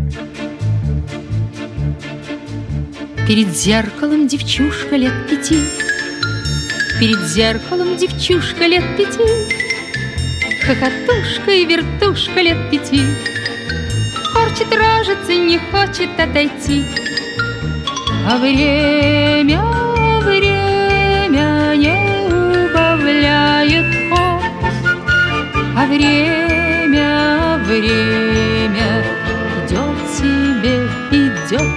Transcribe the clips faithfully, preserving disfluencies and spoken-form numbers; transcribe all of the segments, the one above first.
Перед зеркалом девчушка лет пяти, Перед зеркалом девчушка лет пяти, Хохотушка и вертушка лет пяти, Корчит рожицы, не хочет отойти. А время, время не убавляет ход, А время, время идет себе, идет.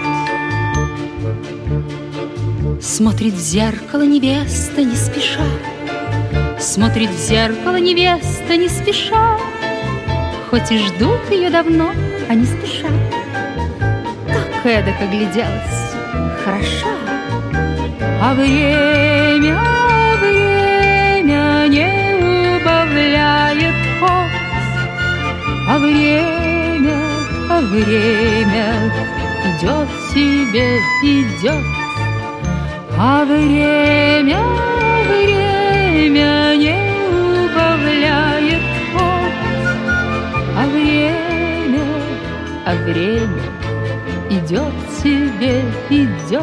Смотрит в зеркало невеста не спеша, Смотрит в зеркало невеста не спеша, Хоть и ждут ее давно, а не спеша. Так эдак огляделась, хороша. А время, время не убавляет ход, А время, а время идет себе, идет. А время, время не убавляет ход, А время, а время идет себе, идет.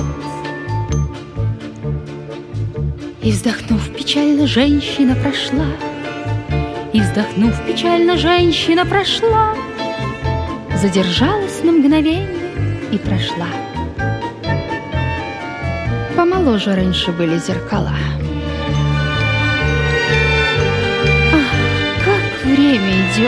И вздохнув печально, женщина прошла, И вздохнув печально, женщина прошла, Задержалась на мгновение и прошла. Помоложе раньше были зеркала. Ах, как время идет!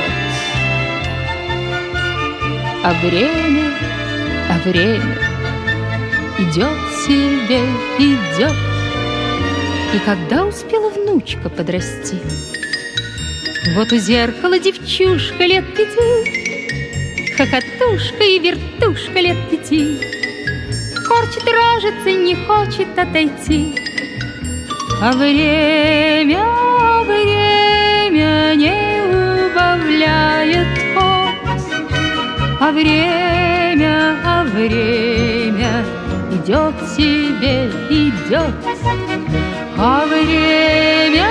А время, а время идет себе, идет. И когда успела внучка подрасти, вот у зеркала девчушка лет пяти, Хохотушка и вертушка лет пяти, Корчит рожицы, не хочет отойти. А время, время не убавляет ход, А время, а время идет себе, идет. А время,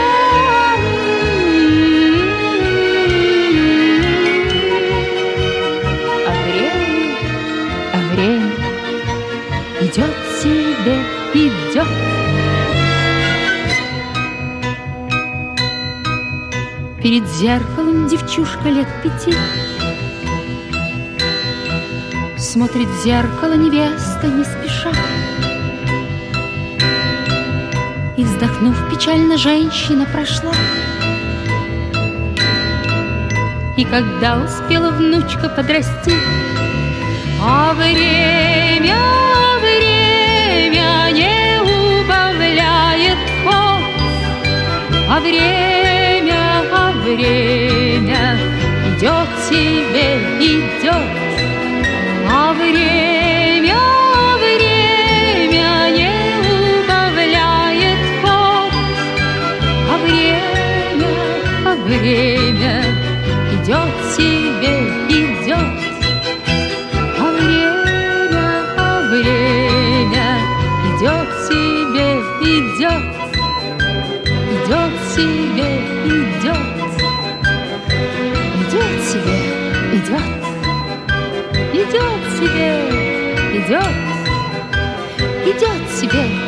а время, а время идет себе, идет. Перед зеркалом девчушка лет пяти, Смотрит в зеркало невеста не спеша, И вздохнув печально, женщина прошла. И когда успела внучка подрасти, а время, время не убавляет ход, А время, а время идет себе, идет. А время, время не убавляет ход, А время, а время идет себе, идет. А время, а время идет себе, идет. Идет себе, идет. Идет себе, идет. Идет себе, идет. Идет себе,